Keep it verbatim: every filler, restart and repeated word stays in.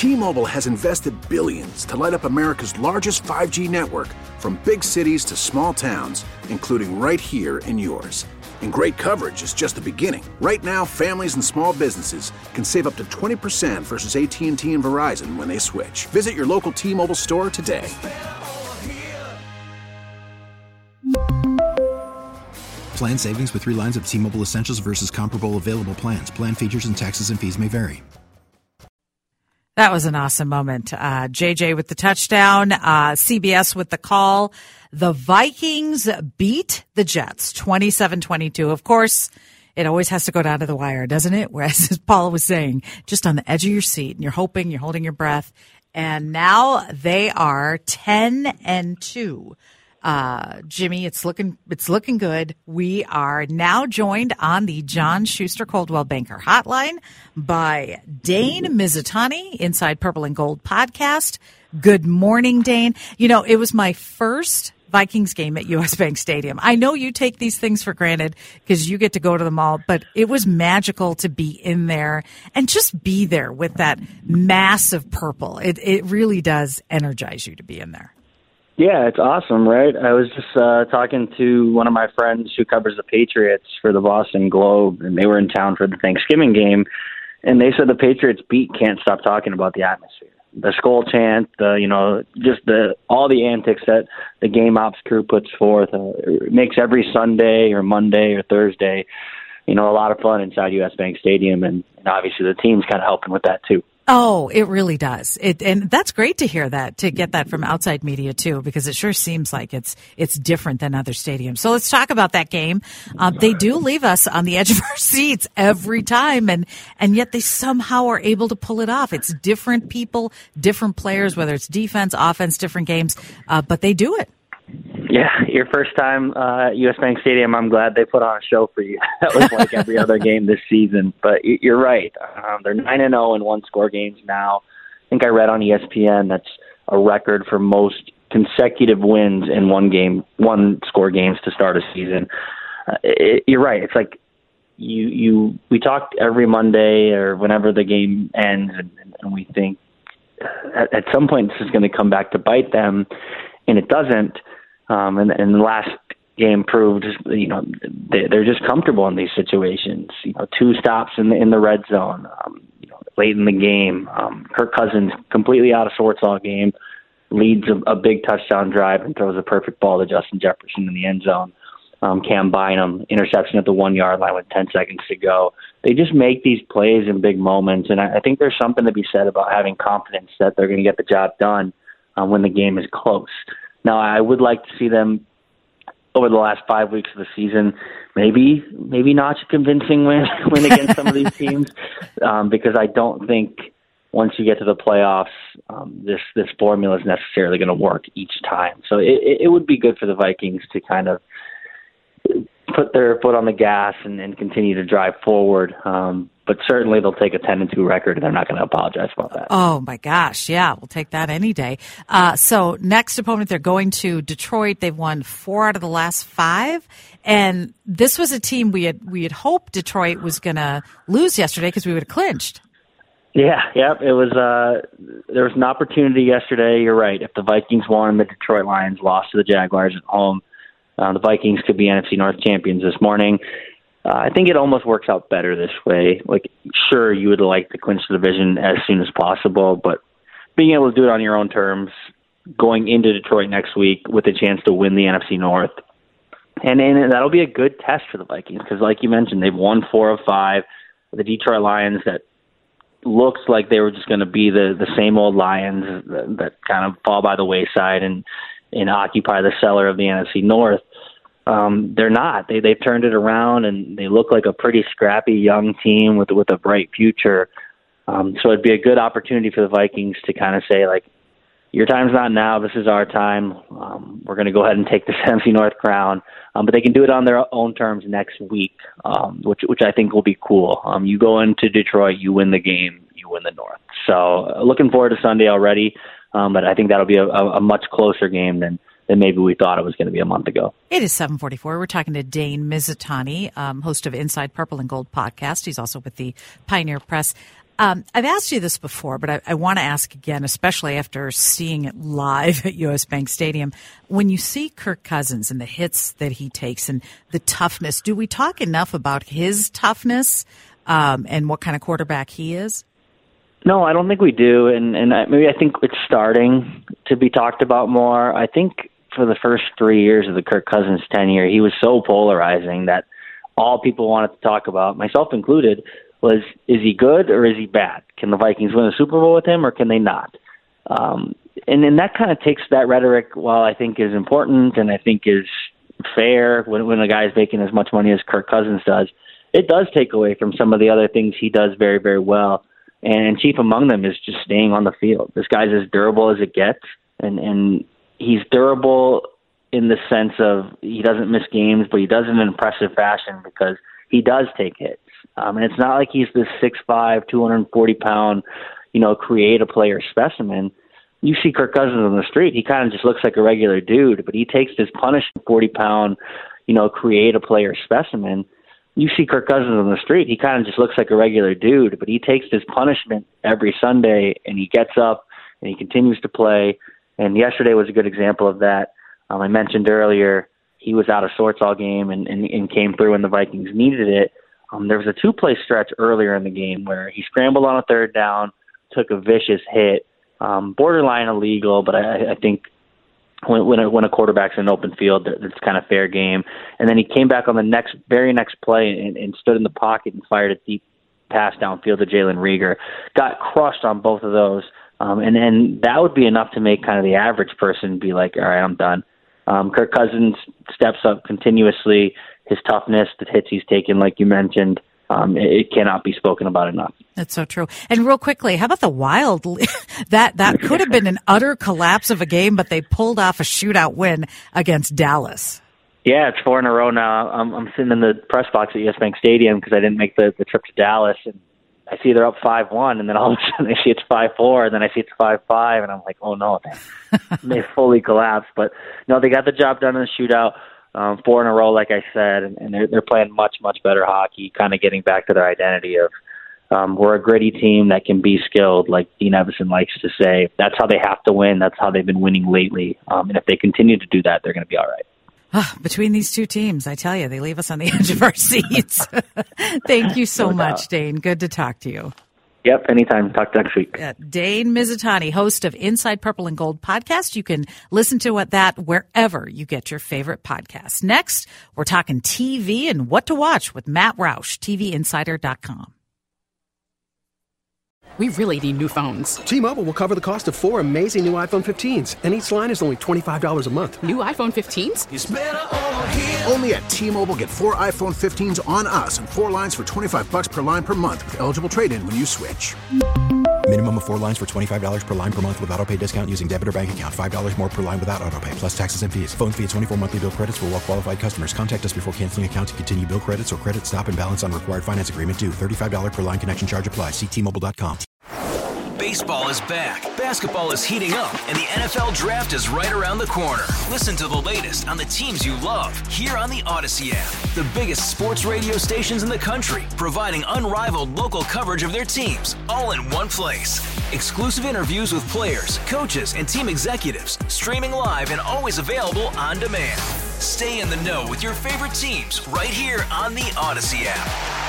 T-Mobile has invested billions to light up America's largest five G network, from big cities to small towns, including right here in yours. And great coverage is just the beginning. Right now, families and small businesses can save up to twenty percent versus A T and T and Verizon when they switch. Visit your local T-Mobile store today. Plan savings with three lines of T-Mobile Essentials versus comparable available plans. Plan features and taxes and fees may vary. That was an awesome moment. Uh, J J with the touchdown, uh, C B S with the call. The Vikings beat the Jets twenty-seven twenty-two. Of course, it always has to go down to the wire, doesn't it? Whereas, as Paul was saying, just on the edge of your seat, and you're hoping, you're holding your breath. And now they are ten and two. Uh, Jimmy, it's looking, it's looking good. We are now joined on the John Schuster Coldwell Banker Hotline by Dane Mizutani, Inside Purple and Gold podcast. Good morning, Dane. You know, it was my first Vikings game at U S Bank Stadium. I know you take these things for granted because you get to go to them all, but it was magical to be in there and just be there with that massive purple. It, it really does energize you to be in there. Yeah, it's awesome, right? I was just uh, talking to one of my friends who covers the Patriots for the Boston Globe, and they were in town for the Thanksgiving game, and they said the Patriots beat can't stop talking about the atmosphere. The Skol chant, the, you know, just the all the antics that the game ops crew puts forth. Uh, it makes every Sunday or Monday or Thursday, you know, a lot of fun inside U S Bank Stadium, and, and obviously the team's kind of helping with that too. Oh, it really does. It, and that's great to hear that, to get that from outside media too, because it sure seems like it's it's different than other stadiums. So let's talk about that game. Um, they do leave us on the edge of our seats every time, and and yet they somehow are able to pull it off. It's different people, different players, whether it's defense, offense, different games, uh, but they do it. Yeah, your first time uh, at U S Bank Stadium, I'm glad they put on a show for you. That was like every other game this season. But you're right. Um, they're nine and oh in one-score games now. I think I read on E S P N that's a record for most consecutive wins in one game, one-score games to start a season. Uh, it, you're right. It's like you, you. we talk every Monday or whenever the game ends, and, and we think at, at some point this is going to come back to bite them, and it doesn't. Um, and, and the last game proved, you know, they, they're just comfortable in these situations. You know, two stops in the in the red zone, um, you know, late in the game. Um, Kirk Cousins completely out of sorts all game, leads a, a big touchdown drive and throws a perfect ball to Justin Jefferson in the end zone. Um, Cam Bynum, interception at the one-yard line with ten seconds to go. They just make these plays in big moments, and I, I think there's something to be said about having confidence that they're going to get the job done um, when the game is close. Now, I would like to see them over the last five weeks of the season, maybe maybe notch a convincing win, win against some of these teams, um, because I don't think once you get to the playoffs, um, this this formula is necessarily going to work each time. So it, it would be good for the Vikings to kind of put their foot on the gas and, and continue to drive forward. Um, but certainly they'll take a ten and two record, and they're not going to apologize about that. Oh, my gosh. Yeah, we'll take that any day. Uh, so next opponent, they're going to Detroit. They've won four out of the last five. And this was a team we had we had hoped Detroit was going to lose yesterday because we would have clinched. Yeah, yep. It was. Uh, there was an opportunity yesterday. You're right. If the Vikings won, the Detroit Lions lost to the Jaguars at home, uh, the Vikings could be N F C North champions this morning. Uh, I think it almost works out better this way. Like, sure, you would like to clinch the division as soon as possible, but being able to do it on your own terms, going into Detroit next week with a chance to win the N F C North, and, and that'll be a good test for the Vikings because, like you mentioned, they've won four of five. The Detroit Lions that looks like they were just going to be the, the same old Lions that, that kind of fall by the wayside and, and occupy the cellar of the N F C North. Um, they're not. They, they've turned it around, and they look like a pretty scrappy young team with with a bright future. Um, so it'd be a good opportunity for the Vikings to kind of say, like, your time's not now. This is our time. Um, we're going to go ahead and take the N F C North crown. Um, but they can do it on their own terms next week, um, which which I think will be cool. Um, you go into Detroit, you win the game, you win the North. So uh, looking forward to Sunday already, um, but I think that'll be a, a, a much closer game than than maybe we thought it was going to be a month ago. It is seven forty-four. We're talking to Dane Mizutani, um, host of Inside Purple and Gold podcast. He's also with the Pioneer Press. Um, I've asked you this before, but I, I want to ask again, especially after seeing it live at U S. Bank Stadium. When you see Kirk Cousins and the hits that he takes and the toughness, do we talk enough about his toughness um, and what kind of quarterback he is? No, I don't think we do, and, and I, maybe I think it's starting to be talked about more. I think for the first three years of the Kirk Cousins tenure, he was so polarizing that all people wanted to talk about, myself included, was, is he good or is he bad? Can the Vikings win a Super Bowl with him or can they not? Um, and then that kind of takes that rhetoric, while I think is important and I think is fair when, when a guy's making as much money as Kirk Cousins does, it does take away from some of the other things he does very, very well. And chief among them is just staying on the field. This guy's as durable as it gets, and, and he's durable in the sense of he doesn't miss games, but he does it in an impressive fashion because he does take hits. Um, and it's not like he's this six five, two hundred forty pound, you know, create a player specimen. You see Kirk Cousins on the street, he kind of just looks like a regular dude, but he takes this punishment forty pound, you know, create a player specimen. You see Kirk Cousins on the street, he kind of just looks like a regular dude, but he takes this punishment every Sunday and he gets up and he continues to play. And yesterday was a good example of that. Um, I mentioned earlier he was out of sorts all game and, and, and came through when the Vikings needed it. Um, there was a two-play stretch earlier in the game where he scrambled on a third down, took a vicious hit, um, borderline illegal, but I, I think when when a, when a quarterback's in an open field, it's kind of fair game. And then he came back on the next, very next play and, and stood in the pocket and fired a deep pass downfield to Jalen Reagor. Got crushed on both of those, um, and and that would be enough to make kind of the average person be like, all right, I'm done. Um, Kirk Cousins steps up continuously. His toughness, the hits he's taken, like you mentioned, um, it, it cannot be spoken about enough. That's so true. And real quickly, how about the Wild? that that could have been an utter collapse of a game, but they pulled off a shootout win against Dallas. Yeah, it's four in a row now. I'm, I'm sitting in the press box at U S. Bank Stadium because I didn't make the, the trip to Dallas, and I see they're up five one, and then all of a sudden I see it's five four, and then I see it's five five, and I'm like, oh no, they, they fully collapsed. But no, they got the job done in the shootout. Um, four in a row, like I said, and, and they're, they're playing much, much better hockey, kind of getting back to their identity of um, we're a gritty team that can be skilled, like Dean Evison likes to say. That's how they have to win. That's how they've been winning lately. Um, and if they continue to do that, they're going to be all right. Oh, between these two teams, I tell you, they leave us on the edge of our seats. Thank you so no much, doubt. Dane. Good to talk to you. Yep, anytime. Talk next week. Uh, Dane Mizutani, host of Inside Purple and Gold podcast. You can listen to what that wherever you get your favorite podcasts. Next, we're talking T V and what to watch with Matt Roush, T V Insider dot com. We really need new phones. T-Mobile will cover the cost of four amazing new iPhone fifteens, and each line is only twenty-five dollars a month. New iPhone fifteens? It's better over here. Only at T-Mobile, get four iPhone fifteens on us and four lines for twenty-five bucks per line per month with eligible trade-in when you switch. Minimum of four lines for twenty-five dollars per line per month with autopay discount using debit or bank account. five dollars more per line without autopay, plus taxes and fees. Phone fee at twenty-four monthly bill credits for well-qualified customers. Contact us before canceling account to continue bill credits or credit stop and balance on required finance agreement due. thirty-five dollars per line connection charge applies. See T Mobile dot com. Baseball is back, basketball is heating up, and the N F L Draft is right around the corner. Listen to the latest on the teams you love here on the Odyssey app. The biggest sports radio stations in the country, providing unrivaled local coverage of their teams, all in one place. Exclusive interviews with players, coaches, and team executives, streaming live and always available on demand. Stay in the know with your favorite teams right here on the Odyssey app.